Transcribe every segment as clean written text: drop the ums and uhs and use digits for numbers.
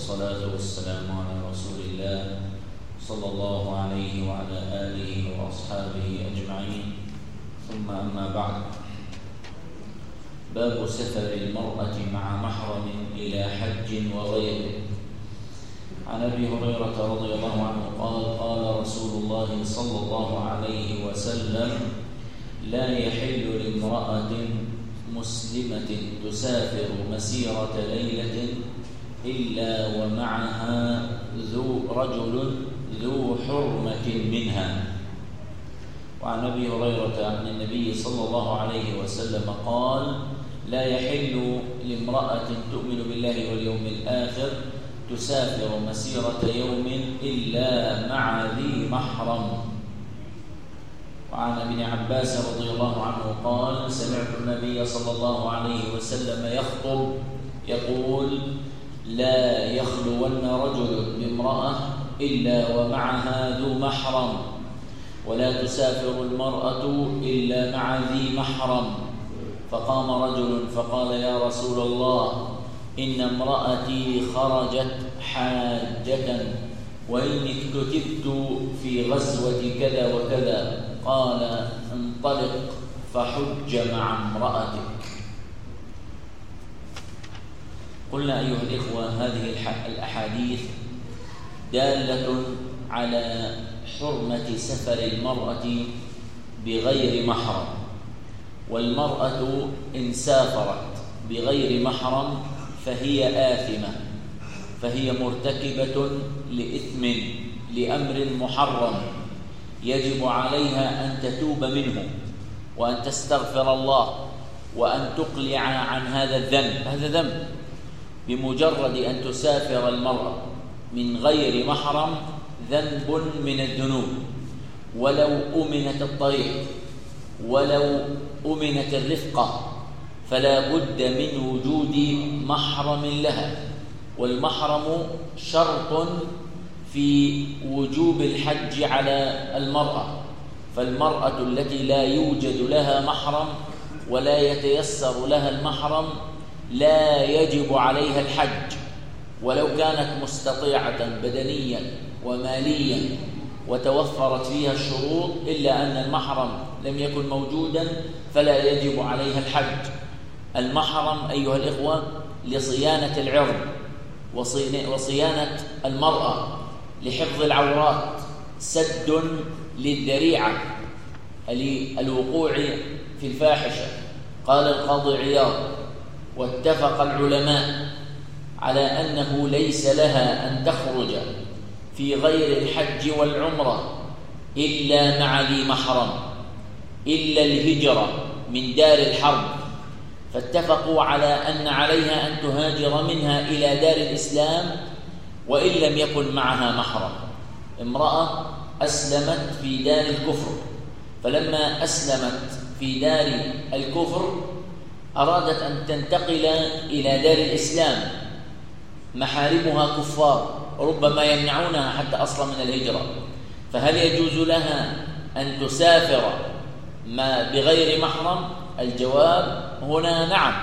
والصلاة والسلام على رسول الله صلى الله عليه وعلى آله وأصحابه أجمعين، ثم أما بعد. باب سفر المرأة مع محرم إلى حج وغيره. عن أبي هريرة رضي الله عنه قال: قال رسول الله صلى الله عليه وسلم: لا يحل لامرأة مسلمة تسافر مسيرة ليلة إلا ومعها رجل ذو حرمة منها. وعن أبي هريرة عن النبي صلى الله عليه وسلم قال: لا يحل لامرأة تؤمن بالله واليوم الآخر تسافر مسيرة يوم إلا مع ذي محرم. وعن ابن عباس رضي الله عنه قال: سمعت النبي صلى الله عليه وسلم يخطب يقول: لا يخلون رجل بامرأة إلا ومعها ذو محرم، ولا تسافر المرأة إلا مع ذي محرم. فقام رجل فقال: يا رسول الله، إن امرأتي خرجت حاجة وإني كتبت في غزوة كذا وكذا. قال: انطلق فحج مع امرأتك. قلنا أيها الإخوة: هذه الأحاديث دالة على حرمة سفر المرأة بغير محرم. والمرأة إن سافرت بغير محرم فهي آثمة، فهي مرتكبة لإثم، لأمر محرم، يجب عليها أن تتوب منه وأن تستغفر الله وأن تقلع عن هذا الذنب. هذا ذنب. بمجرد أن تسافر المرأة من غير محرم ذنب من الذنوب، ولو أمنت الطريق ولو أمنت الرفقة، فلا بد من وجود محرم لها. والمحرم شرط في وجوب الحج على المرأة. فالمرأة التي لا يوجد لها محرم ولا يتيسر لها المحرم لا يجب عليها الحج، ولو كانت مستطيعة بدنيا وماليا وتوفرت فيها الشروط، إلا أن المحرم لم يكن موجودا فلا يجب عليها الحج. المحرم أيها الإخوة لصيانة العرض وصيانة المرأة، لحفظ العورات، سد للذريعة للوقوع في الفاحشة. قال القاضي عياض: واتفق العلماء على أنه ليس لها أن تخرج في غير الحج والعمرة إلا مع ذي محرم، إلا الهجرة من دار الحرب. فاتفقوا على أن عليها أن تهاجر منها إلى دار الإسلام وإن لم يكن معها محرم. امرأة أسلمت في دار الكفر، فلما أسلمت في دار الكفر أرادت أن تنتقل إلى دار الإسلام، محارمها كفار ربما يمنعونها حتى أصلا من الهجرة، فهل يجوز لها أن تسافر بغير محرم؟ الجواب هنا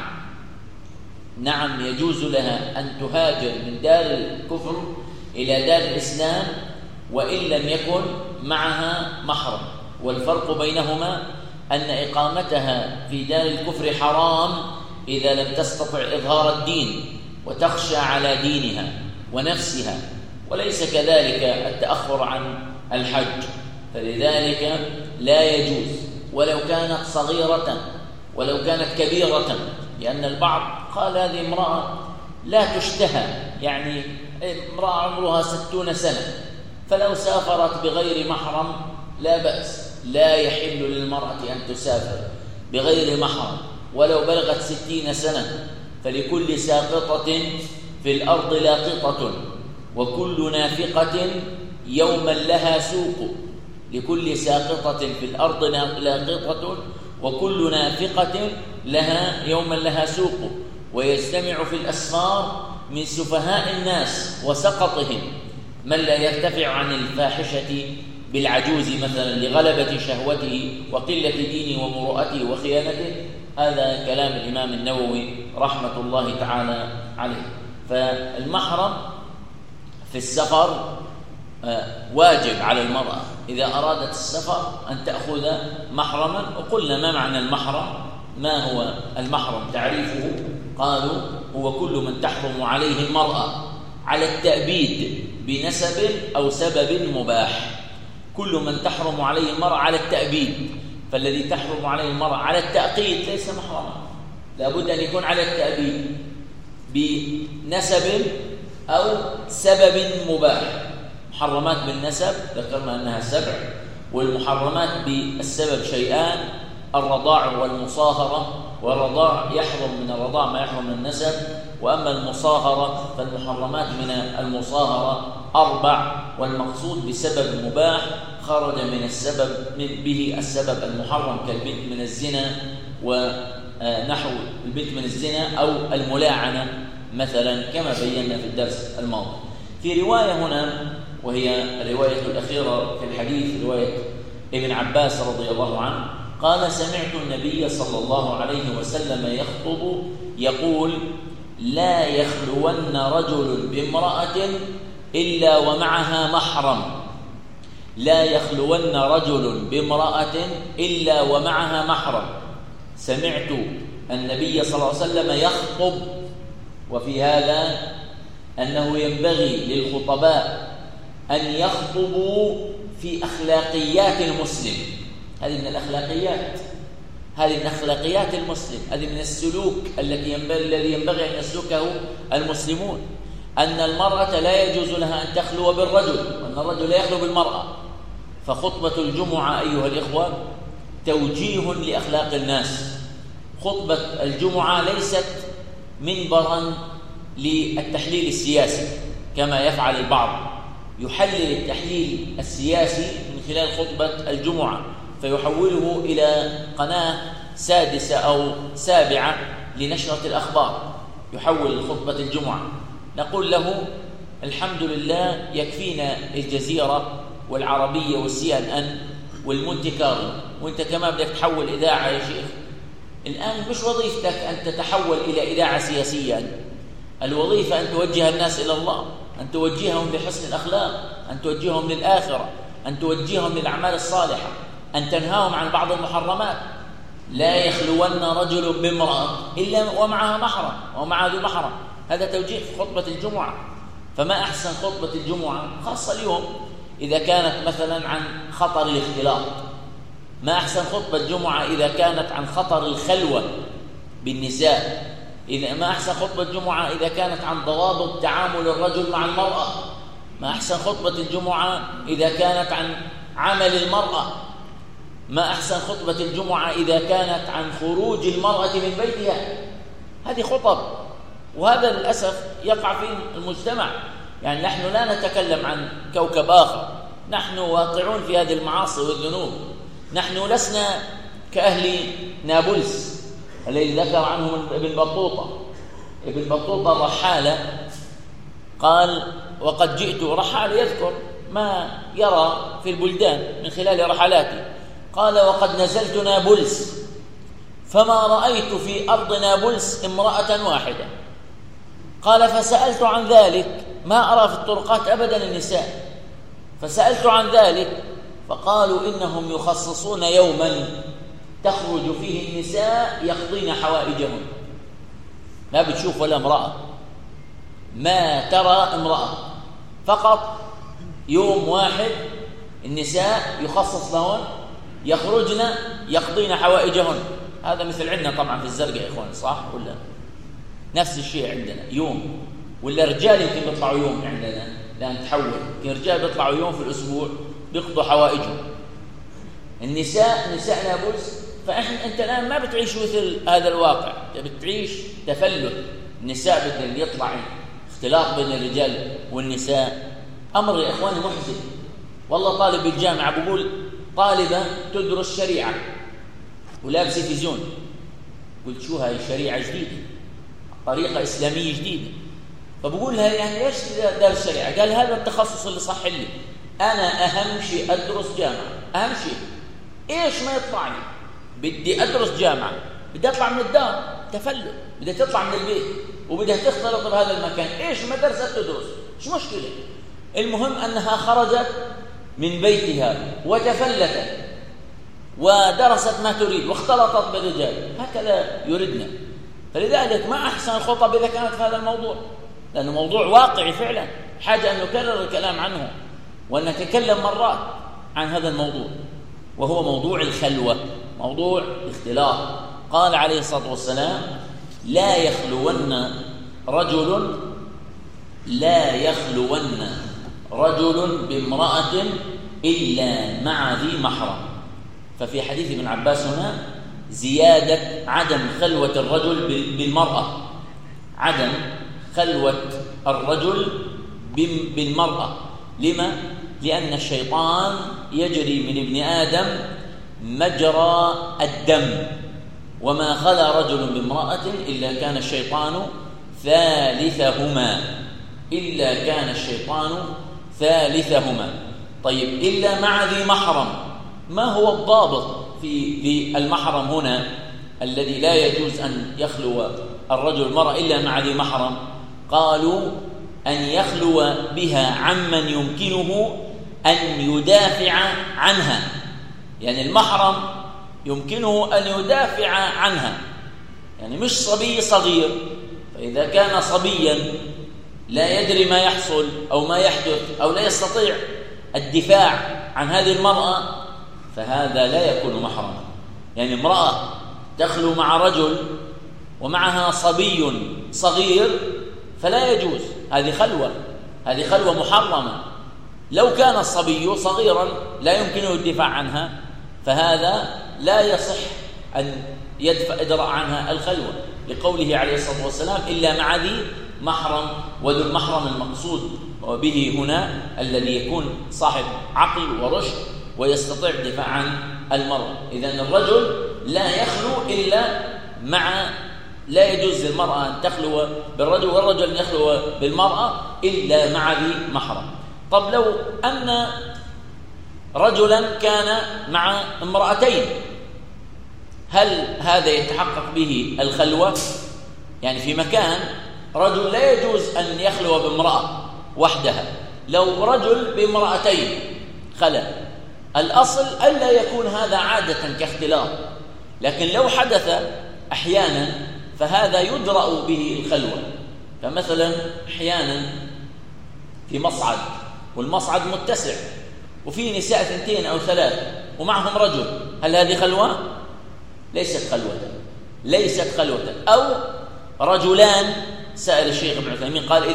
نعم يجوز لها أن تهاجر من دار الكفر إلى دار الإسلام وإن لم يكن معها محرم. والفرق بينهما أن إقامتها في دار الكفر حرام إذا لم تستطع إظهار الدين وتخشى على دينها ونفسها، وليس كذلك التأخر عن الحج. فلذلك لا يجوز، ولو كانت صغيرة ولو كانت كبيرة، لأن البعض قال هذه امرأة لا تشتهى، يعني امرأة عمرها 60 سنة، فلو سافرت بغير محرم لا بأس. لا يحل للمرأة أن تسافر بغير محرم ولو بلغت 60 سنة، فلكل ساقطة في الأرض لاقطة، وكل نافقة يوما لها سوق. لكل ساقطة في الأرض لاقطة وكل نافقة يوما لها سوق. ويجتمع في الأسفار من سفهاء الناس وسقطهم من لا يرتفع عن الفاحشة بالعجوز مثلا لغلبة شهوته وقلة دينه ومروءته وخيانته. هذا كلام الإمام النووي رحمة الله تعالى عليه. فالمحرم في السفر واجب على المرأة إذا أرادت السفر أن تأخذ محرما. وقلنا ما معنى المحرم، ما هو المحرم تعريفه؟ قالوا هو كل من تحرم عليه المرأة على التأبيد بنسب أو سبب مباح. كل من تحرم عليه المرأة على التأبيد، فالذي تحرم عليه المرأة على التأقيد ليس محرما، لابد أن يكون على التأبيد بنسب أو سبب مباح. محرمات بالنسب ذكرنا أنها 7، والمحرمات بالسبب شيئان: الرضاع والمصاهرة. والرضاع يحرم من الرضاع ما يحرم من النسب، وأما المصاهرة فالمحرمات من المصاهرة 4، والمقصود بسبب مباح خرج من السبب به السبب المحرم كالبنت من الزنا ونحو البنت من الزنا أو الملاعنة مثلا كما بينا في الدرس الماضي. في رواية هنا وهي الرواية الأخيرة في الحديث، رواية ابن عباس رضي الله عنه قال: سمعت النبي صلى الله عليه وسلم يخطب يقول: لا يخلون رجل بامرأة إلا ومعها محرم. لا يخلون رجل بامرأة إلا ومعها محرم. سمعت النبي صلى الله عليه وسلم يخطب، وفي هذا أنه ينبغي للخطباء أن يخطبوا في أخلاقيات المسلم. هذه من الأخلاقيات، هذه من أخلاقيات المسلم، هذه من السلوك الذي ينبغي أن يسلكه المسلمون، أن المرأة لا يجوز لها أن تخلو بالرجل، وأن الرجل لا يخلو بالمرأة. فخطبة الجمعة أيها الإخوة توجيه لأخلاق الناس. خطبة الجمعة ليست منبرا للتحليل السياسي كما يفعل البعض، يحلل التحليل السياسي من خلال خطبة الجمعة فيحوله إلى قناة 6 أو 7 لنشرة الأخبار، يحول خطبة الجمعة. نقول له: الحمد لله يكفينا الجزيرة والعربية والCNN والمونتي كارلو، وانت كمان بدك تحول إذاعة يا شيخ. الآن مش وظيفتك أن تتحول إلى إذاعة سياسية، الوظيفة أن توجه الناس إلى الله، أن توجههم لحسن الأخلاق، أن توجههم للآخرة، أن توجههم للأعمال الصالحة، أن تنهاهم عن بعض المحرمات. لا يخلون رجل بامرأة إلا ومعها محرم ومع ذو محرم. هذا توجيه في خطبة الجمعة. فما أحسن خطبة الجمعة خاصة اليوم إذا كانت مثلا عن خطر الاختلاط. ما أحسن خطبة الجمعة إذا كانت عن خطر الخلوة بالنساء. ما أحسن خطبة الجمعة إذا كانت عن ضوابط تعامل الرجل مع المرأة. ما أحسن خطبة الجمعة إذا كانت عن عمل المرأة. ما أحسن خطبة الجمعة إذا كانت عن خروج المرأة من بيتها. هذه خطب، وهذا للأسف يقع في المجتمع. يعني نحن لا نتكلم عن كوكب آخر، نحن واقعون في هذه المعاصي والذنوب. نحن لسنا كأهل نابلس الذي ذكر عنهم ابن بطوطة. ابن بطوطة الرحالة قال: وقد جئت رحال، يذكر ما يرى في البلدان من خلال رحلاته. قال: وقد نزلت نابلس فما رأيت في أرض نابلس امرأة واحدة. قال: فسألت عن ذلك، ما أرى في الطرقات أبدا النساء، فسألت عن ذلك فقالوا إنهم يخصصون يوما تخرج فيه النساء يقضين حوائجهن. ما بتشوف ولا امرأة، ما ترى امرأة، فقط يوم واحد النساء يخصص لهن يخرجن يقضين حوائجهن. هذا مثل عندنا طبعا في الزرقاء يا إخوان، صح ولا؟ نفس الشيء عندنا يوم، ولا رجال يمكن بيطلعوا يوم عندنا، لا نتحول، يمكن رجال بيطلعوا يوم في الأسبوع بيقضوا حوائجهم. النساء نابلس. فأنت الآن ما بتعيش مثل هذا الواقع، بتعيش تفلت. النساء بدهم يطلع اختلاط بين الرجال والنساء. أمر يا إخواني محزن والله. طالب بالجامعة بقول طالبة تدرس شريعة ولابسة تلفزيون، قلت شو هاي شريعة جديدة، طريقة إسلامية جديدة. فبقول لها يعني ليش دارس شريعة؟ قال: هذا التخصص اللي صح لي، أنا أهم شيء أدرس جامعة، أهم شيء إيش ما يطلع لي، بدي أدرس جامعة، بدي أطلع من الدار تفلت، بدي تطلع من البيت وبدها تختلط بهذا المكان، إيش مدرسة تدرس، مش مشكلة، المهم أنها خرجت من بيتها وتفلتت ودرست ما تريد واختلطت بالرجال، هكذا يردنا. فلذلك ما أحسن الخطب إذا كانت في هذا الموضوع، لأنه موضوع واقعي فعلا، حاجة أن نكرر الكلام عنه وأن نتكلم مرات عن هذا الموضوع، وهو موضوع الخلوة، موضوع الاختلاط. قال عليه الصلاة والسلام: لا يخلون رجل بامرأة إلا مع ذي محرم. ففي حديث ابن عباس هنا زيادة عدم خلوة الرجل بالمرأة، عدم خلوة الرجل بالمرأة. لما؟ لأن الشيطان يجري من ابن آدم مجرى الدم، وما خلا رجل بامرأة إلا كان الشيطان ثالثهما. طيب، إلا مع ذي محرم، ما هو الضابط في المحرم هنا الذي لا يجوز أن يخلو الرجل المرأة إلا مع ذي محرم؟ قالوا: أن يخلو بها عمن يمكنه أن يدافع عنها، يعني المحرم يمكنه أن يدافع عنها، يعني مش صبي صغير. فإذا كان صبيا لا يدري ما يحصل أو ما يحدث أو لا يستطيع الدفاع عن هذه المرأة، فهذا لا يكون محرما. يعني امرأة تخلو مع رجل ومعها صبي صغير فلا يجوز، هذه خلوة محرمة. لو كان الصبي صغيرا لا يمكنه الدفاع عنها، فهذا لا يصح أن يدرأ عنها الخلوة، لقوله عليه الصلاة والسلام: إلا مع ذي محرم. وذو المحرم المقصود به هنا الذي يكون صاحب عقل ورشد ويستطيع الدفاع عن المرأة. إذن الرجل لا يخلو إلا لا يجوز للمرأة أن تخلو بالرجل والرجل أن يخلو بالمرأة إلا مع ذي محرم. طب لو أن رجلا كان مع امرأتين، هل هذا يتحقق به الخلوة؟ يعني في مكان رجل لا يجوز أن يخلو بامرأة وحدها، لو رجل بامرأتين خلى، الأصل ألا يكون هذا عادة كاختلاط، لكن لو حدث أحيانا فهذا يدرأ به الخلوة. فمثلا أحيانا في مصعد والمصعد متسع وفي نساء 2 أو 3 ومعهم رجل، هل هذه خلوة؟ ليست خلوة. أو رجلان، سأل الشيخ ابن عثيمين قال: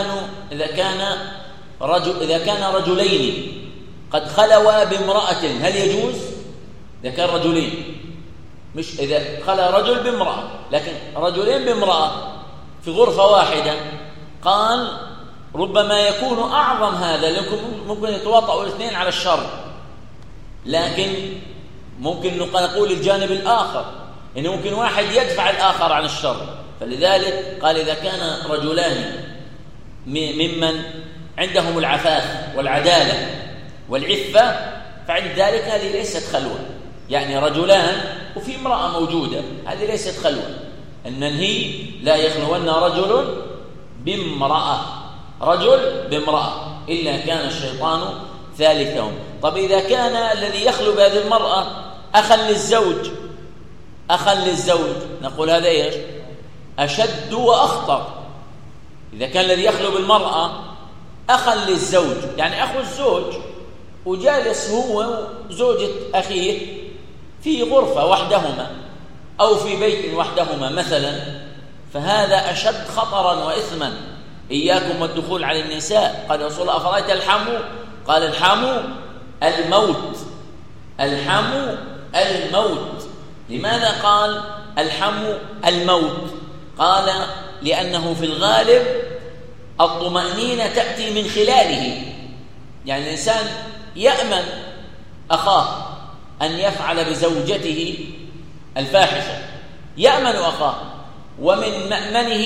إذا كان رجلين قد خلوا بامرأة هل يجوز؟ إذا كان رجلين، مش إذا خلى رجل بامرأة، لكن رجلين بامرأة في غرفة واحدة، قال: ربما يكون أعظم هذا، لكن ممكن يتواطؤ الاثنين على الشر، لكن ممكن نقول الجانب الآخر إنه ممكن واحد يدفع الآخر عن الشر. فلذلك قال: إذا كان رجلان ممن عندهم العفاف والعدالة والعفة فعند ذلك هذه ليست خلوة. يعني رجلان وفي امرأة موجودة، هذه ليست خلوة. النهي: لا يخلون رجل بامرأة إلا كان الشيطان ثالثهم. طب إذا كان الذي يخلو بهذه المرأة أخا للزوج نقول هذا إيش؟ أشد وأخطر. إذا كان الذي يخلو بالمرأة أخا للزوج، يعني أخو الزوج، وجالس هو وزوجة أخيه في غرفة وحدهما أو في بيت وحدهما مثلا، فهذا أشد خطرا وإثما. إياكم والدخول على النساء. قال رسول الله: أفرأيت الحمو؟ قال: الحمو الموت. لماذا قال الحمو الموت؟ قال: لأنه في الغالب الطمأنينة تأتي من خلاله. يعني الإنسان يأمن أخاه أن يفعل بزوجته الفاحشة، يأمن أخاه، ومن مأمنه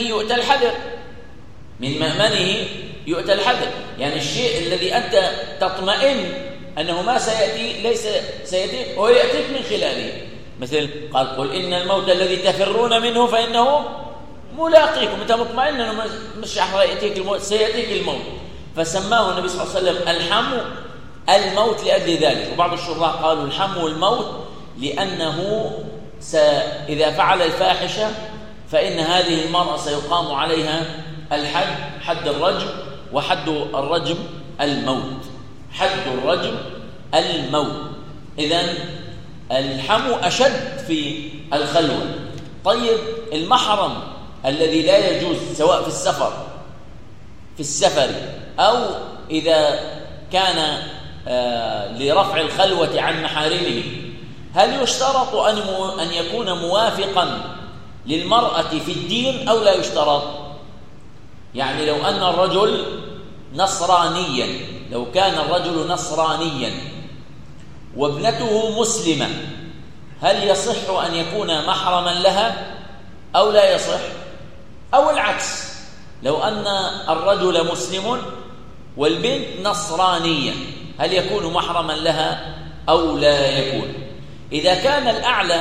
يؤتى الحذر. يعني الشيء الذي أنت تطمئن أنه ما سيأتي، ليس سيأتي، هو يأتيك من خلاله. مثل قال: قل إن الموت الذي تفرون منه فإنه ملاقيكم. أنت مطمئن أنه مش يأتيك الموت، سيأتيك الموت. فسماه النبي صلى الله عليه وسلم الحمو الموت لأجل ذلك. وبعض الشراح قالوا الحمو الموت لأنه إذا فعل الفاحشة فإن هذه المرأة سيقام عليها الحد، حد الرجم، وحد الرجم الموت، حد الرجم الموت. إذن الحمو أشد في الخلوة. طيب المحرم الذي لا يجوز سواء في السفر أو إذا كان لرفع الخلوة عن محارمه، هل يشترط أن يكون موافقا للمرأة في الدين أو لا يشترط؟ يعني لو أن الرجل نصرانيا، لو كان الرجل نصرانيا وابنته مسلمة، هل يصح أن يكون محرما لها أو لا يصح؟ أو العكس، لو أن الرجل مسلم والبنت نصرانية، هل يكون محرما لها أو لا يكون؟ إذا كان الأعلى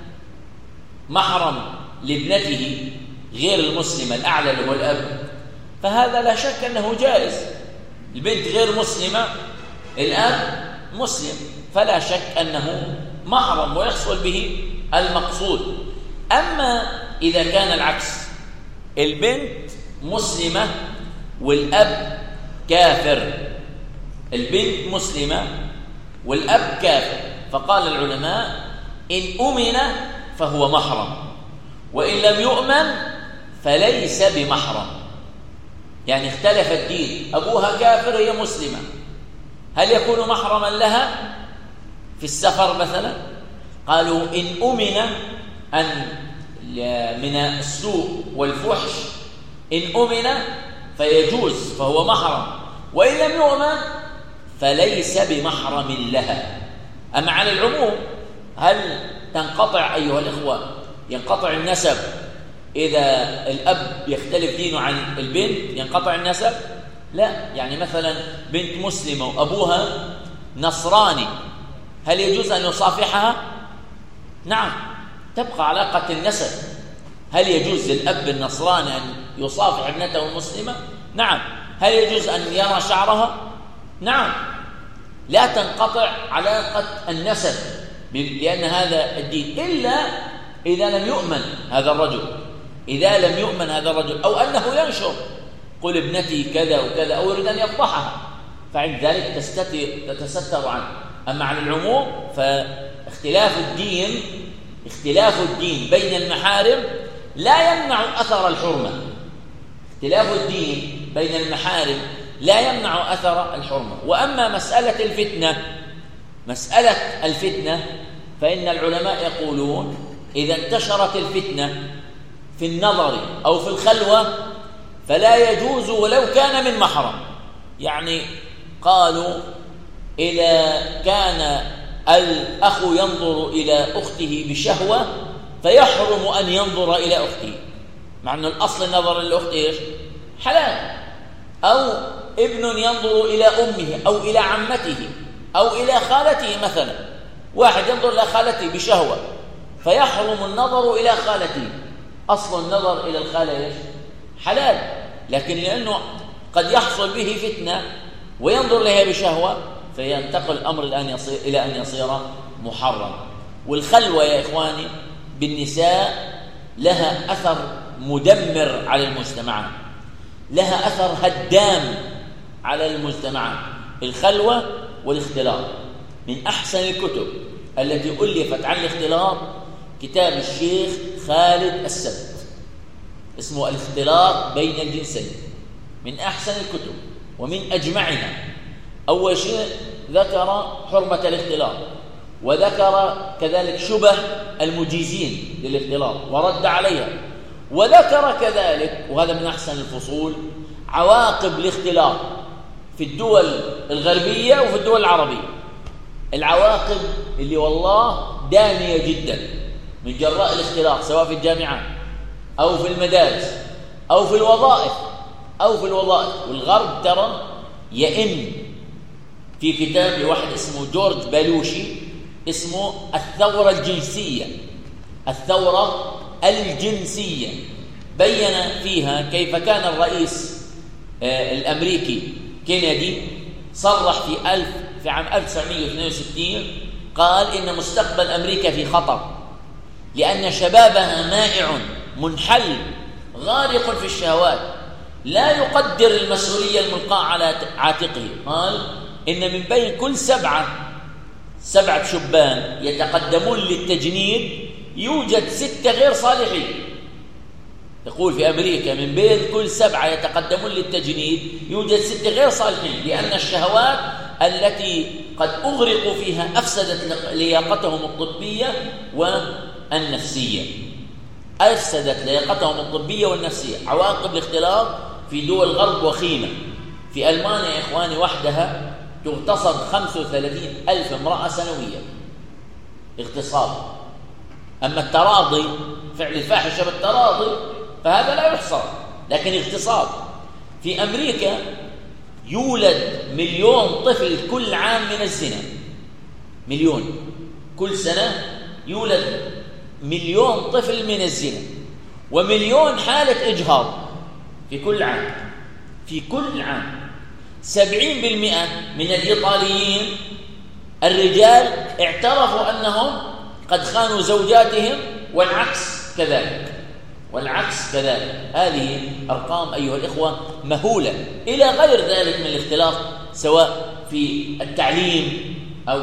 محرم لابنته غير المسلمة، الأعلى اللي هو الأب، فهذا لا شك أنه جائز. البنت غير مسلمة، الأب مسلم، فلا شك أنه محرم ويحصل به المقصود. أما إذا كان العكس، البنت مسلمة والأب كافر، البنت مسلمة والأب كافر، فقال العلماء إن أمن فهو محرم، وإن لم يؤمن فليس بمحرم. يعني اختلف الدين، أبوها كافر هي مسلمة، هل يكون محرما لها في السفر مثلا؟ قالوا إن أمن من السوء والفحش، إن أمن فيجوز فهو محرم، وإن لم يؤمن فليس بمحرم لها. أما على العموم، هل تنقطع أيها الإخوة، ينقطع النسب إذا الأب يختلف دينه عن البنت؟ ينقطع النسب؟ لا. يعني مثلا بنت مسلمة وأبوها نصراني، هل يجوز أن يصافحها؟ نعم، تبقى علاقة النسب. هل يجوز للأب النصراني أن يصافح ابنته المسلمة؟ نعم. هل يجوز أن يرى شعرها؟ نعم. لا تنقطع علاقة النسب لأن هذا الدين، إلا إذا لم يؤمن هذا الرجل، إذا لم يؤمن هذا الرجل، أو أنه ينشر قل ابنتي كذا وكذا، أو يريد أن يفضحها، فعند ذلك تتستر عنه. أما على العموم فاختلاف الدين بين المحارم لا يمنع أثر الحرمة. اختلاف الدين بين المحارم لا يمنع أثر الحرمة. وأما مسألة الفتنة فإن العلماء يقولون إذا انتشرت الفتنة في النظر أو في الخلوة فلا يجوز ولو كان من محرم. يعني قالوا إذا كان الأخ ينظر إلى أخته بشهوة فيحرم أن ينظر إلى أخته، مع أن الأصل النظر للأخت إيش؟ حلال. أو ابن ينظر إلى أمه أو إلى عمته أو إلى خالته مثلا، واحد ينظر إلى خالته بشهوة فيحرم النظر إلى خالته، أصل النظر إلى الخالة إيش؟ حلال، لكن لأنه قد يحصل به فتنة وينظر لها بشهوة فينتقل الأمر إلى أن يصير محرم. والخلوة يا إخواني بالنساء لها أثر مدمر على المجتمعات، لها أثر هدام على المجتمعات. الخلوة والاختلاط من أحسن الكتب التي ألفت عن الاختلاط كتاب الشيخ خالد السبت اسمه الاختلاط بين الجنسين، من أحسن الكتب ومن أجمعها. أول شيء ذكر حرمة الاختلاط، وذكر كذلك شبه المجيزين للاختلاط ورد عليها، وذكر كذلك وهذا من أحسن الفصول عواقب الاختلاط في الدول الغربية وفي الدول العربية. العواقب اللي والله دامية جدا من جراء الاختلاط، سواء في الجامعات أو في المدارس أو في الوظائف والغرب ترى يئن. في كتاب لواحد اسمه جورج بالوشي اسمه الثورة الجنسية، بين فيها كيف كان الرئيس الأمريكي كينيدي صرح في عام 1962 قال إن مستقبل أمريكا في خطر، لأن شبابها مائع منحل غارق في الشهوات لا يقدر المسؤولية الملقاة على عاتقه. قال إن من بين كل سبعة شبان يتقدمون للتجنيد يوجد 6 غير صالحين. يقول في أمريكا من بين كل 7 يتقدمون للتجنيد يوجد 6 غير صالحين، لأن الشهوات التي قد أغرقوا فيها أفسدت لياقتهم الطبية والنفسية. أفسدت لياقتهم الطبية والنفسية. عواقب الاختلاط في دول الغرب وخيمة. في ألمانيا يا إخواني وحدها تغتصب 35,000 امرأة سنويا اغتصاب. أما التراضي، فعل الفاحشة بالتراضي، فهذا لا يحصر، لكن اغتصاب. في أمريكا يولد 1,000,000 طفل كل عام من الزنا. 1,000,000 كل سنة يولد 1,000,000 طفل من الزنا، و1,000,000 حالة إجهاض في كل عام. في كل عام 70% من الإيطاليين الرجال اعترفوا أنهم قد خانوا زوجاتهم، والعكس كذلك. هذه أرقام أيها الإخوة مهولة، إلى غير ذلك من الاختلاط سواء في التعليم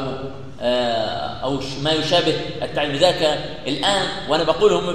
أو ما يشابه التعليم. ذاك الآن وأنا بقول هم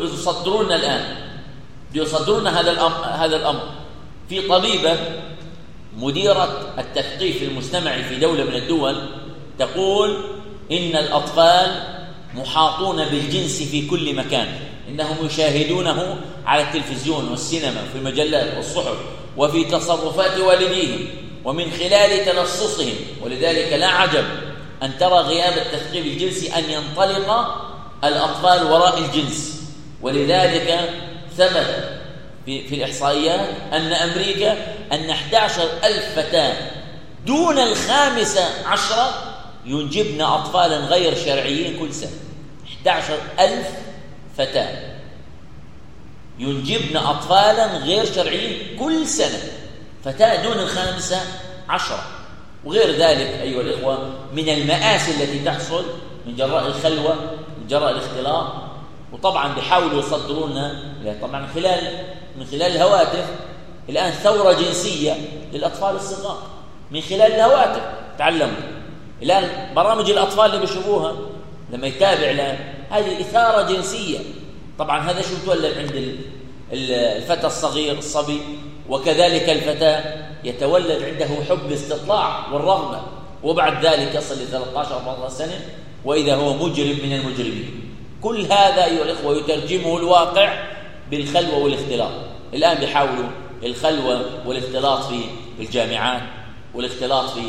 بيصدرون هذا الأمر. في طبيبة مديرة التثقيف المجتمعي في دولة من الدول تقول إن الأطفال محاطون بالجنس في كل مكان، إنهم يشاهدونه على التلفزيون والسينما وفي المجلات والصحف وفي تصرفات والديهم ومن خلال تلصصهم، ولذلك لا عجب أن ترى غياب التثقيف الجنسي أن ينطلق الأطفال وراء الجنس. ولذلك ثبت في الإحصائيات أن أمريكا أن 11,000 فتاة دون 15 ينجبن أطفالا غير شرعيين كل سنة. 11,000 فتاة ينجبن أطفالا غير شرعيين كل سنة، فتاة دون 15. وغير ذلك أيها الإخوة من المآسي التي تحصل من جراء الخلوة، من جراء الاختلاط. وطبعا بيحاولوا يصدرون طبعا من خلال الهواتف الآن ثورة جنسية للأطفال الصغار من خلال الهواتف. تعلموا الآن برامج الأطفال اللي بيشوفوها لما يتابع الآن هذه إثارة جنسية. طبعا هذا شو تولد عند الفتى الصغير الصبي، وكذلك الفتاة يتولد عنده حب الاستطلاع والرغبة، وبعد ذلك يصل ل 13-14 سنة وإذا هو مجرم من المجرمين. كل هذا أيها الإخوة يترجمه الواقع بالخلوة والاختلاط. الآن بيحاولوا الخلوة والاختلاط في الجامعات، والاختلاط في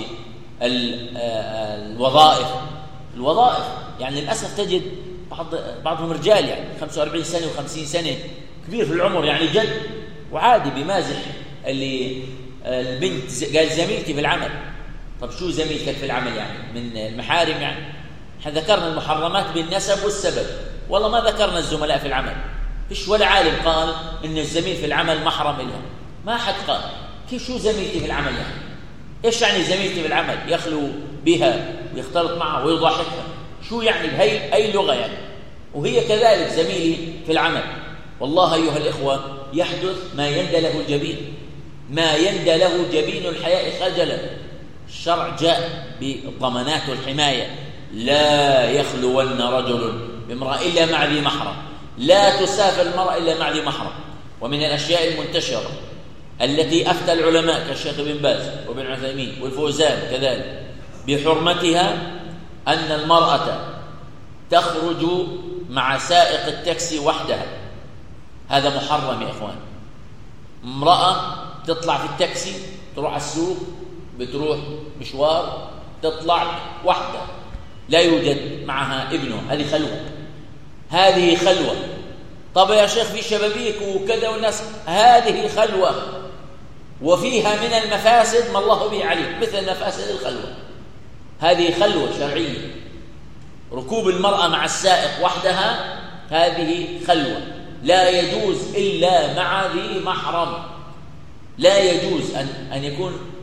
الوظائف. يعني للأسف تجد بعضهم رجال يعني 45 سنة و50 سنة، كبير في العمر يعني جد، وعادي بمازح اللي البنت قال زميلتي في العمل. طب شو زميلتك في العمل يعني؟ من المحارم يعني؟ احنا ذكرنا المحرمات بالنسب والسبب، والله ما ذكرنا الزملاء في العمل. فيش ولا عالم قال ان الزميل في العمل محرم لها، ما حد قال. كيف شو زميلتي في العمل يعني؟ ايش يعني زميلتي في العمل؟ يخلو بها ويختلط معها ويضاحكها، شو يعني بهي اي لغه يعني؟ وهي كذلك زميلي في العمل. والله ايها الاخوه يحدث ما يندى له الجبين، ما يندى له جبين الحياء خجلا. الشرع جاء بالضمانات والحمايه. لا يخلون رجل بامرأة إلا مع ذي محرم، لا تسافر المرأة إلا مع ذي محرم. ومن الأشياء المنتشرة التي أفتى العلماء كالشيخ بن باز وابن عثيمين والفوزان كذلك بحرمتها أن المرأة تخرج مع سائق التاكسي وحدها. هذا محرم يا إخوان. امرأة تطلع في التاكسي تروح على السوق، بتروح مشوار، تطلع وحدها لا يوجد معها ابنه، هذه خلوة. طب يا شيخ في شبابيك وكذا والناس، هذه خلوة وفيها من المفاسد ما الله به عليم، مثل مفاسد الخلوة. هذه خلوة شرعية. ركوب المرأة مع السائق وحدها هذه خلوة، لا يجوز إلا مع ذي محرم. لا يجوز أن يكون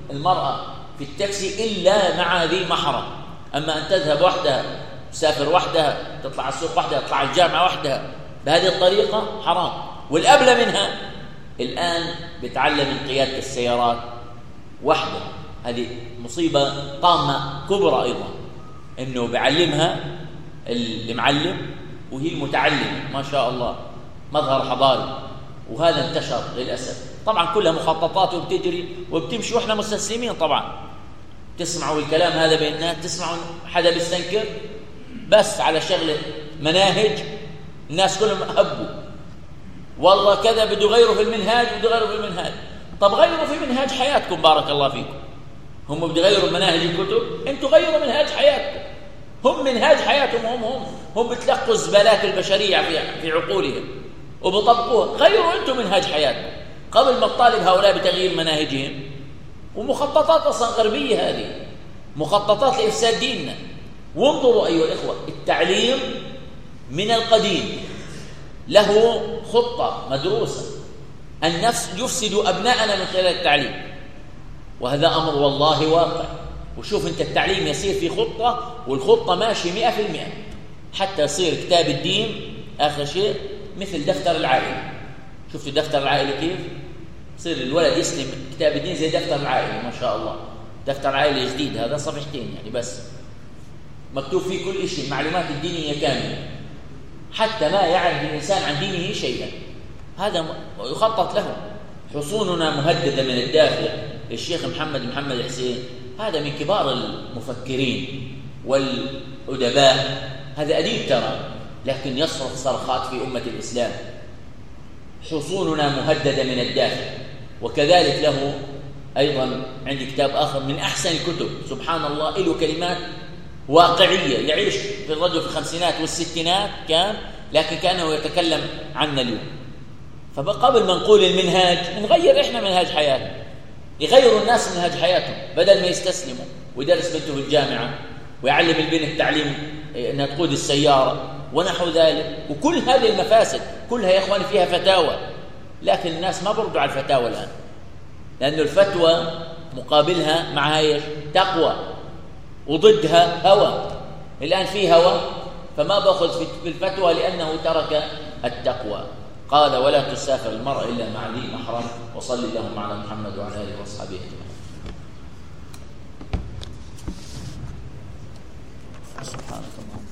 المرأة في التاكسي إلا مع ذي محرم. أما أن تذهب وحدها، تسافر وحدها، تطلع السوق وحدها، تطلع الجامعة وحدها بهذه الطريقة حرام. والأبلى منها الآن بتعلم من قيادة السيارات وحده، هذه مصيبة طامة كبرى أيضا، إنه بعلمها المعلم وهي المتعلمة ما شاء الله، مظهر حضاري. وهذا انتشر للأسف، طبعا كلها مخططات وبتجري وبتمشي وإحنا مستسلمين. طبعا تسمعوا الكلام هذا بين الناس، تسمعوا حدا بيستنكر بس على شغلة مناهج، الناس كلهم هبوا والله كذا بده يغيروا في المنهاج، بده يغيروا في المنهاج. طب غيروا في منهاج حياتكم بارك الله فيكم. هم بده يغيروا مناهج الكتب، انتوا غيروا منهاج حياتكم. هم منهاج حياتهم، هم بتلقوا الزبالات البشرية في عقولهم وبطبقوها. غيروا انتم منهاج حياتكم قبل ما تطالب هؤلاء بتغيير مناهجهم. ومخططات اصلا غربية، هذه مخططات لإفساد ديننا. وانظروا أيها الإخوة، التعليم من القديم له خطة مدروسة، النفس يفسد أبناءنا من خلال التعليم، وهذا أمر والله واقع. وشوف أنت التعليم يسير في خطة، والخطة ماشي 100%، حتى يصير كتاب الدين آخر شيء مثل دفتر العائلة. شفتوا دفتر العائلة كيف؟ يصير الولد يسلم كتاب الدين زي دفتر العائلة ما شاء الله. دفتر العائلة جديد هذا صفحتين يعني بس، مكتوب فيه كل شيء، المعلومات الدينية كاملة، حتى ما يعرف الإنسان عن دينه شيئا. هذا يخطط له. حصوننا مهددة من الداخل. الشيخ محمد الحسين هذا من كبار المفكرين والأدباء، هذا أديب ترى، لكن يصرخ صرخات في أمة الإسلام. حصوننا مهددة من الداخل. وكذلك له أيضا عندي كتاب آخر من أحسن الكتب، سبحان الله، له كلمات واقعية. يعيش في الرجل في الخمسينات والستينات كان، لكن كانه يتكلم عنا اليوم. فقبل ما نقول المنهاج نغير إحنا منهاج حياتنا، يغيروا الناس منهاج حياتهم، بدل ما يستسلموا ويدرس بنته في الجامعة ويعلم البنت التعليم أنها تقود السيارة ونحو ذلك. وكل هذه المفاسد كلها يا إخواني فيها فتاوى، لكن الناس ما بردوا على الفتاوى الآن، لأن الفتوى مقابلها معها تقوى وضدها هوى. الآن في هوى فما بأخذ في الفتوى لأنه ترك التقوى. قال ولا تسافر المرأة إلا مع ذي محرم. وصلي اللهم على محمد وعلى آله وأصحابه أجمعين. سبحانك اللهم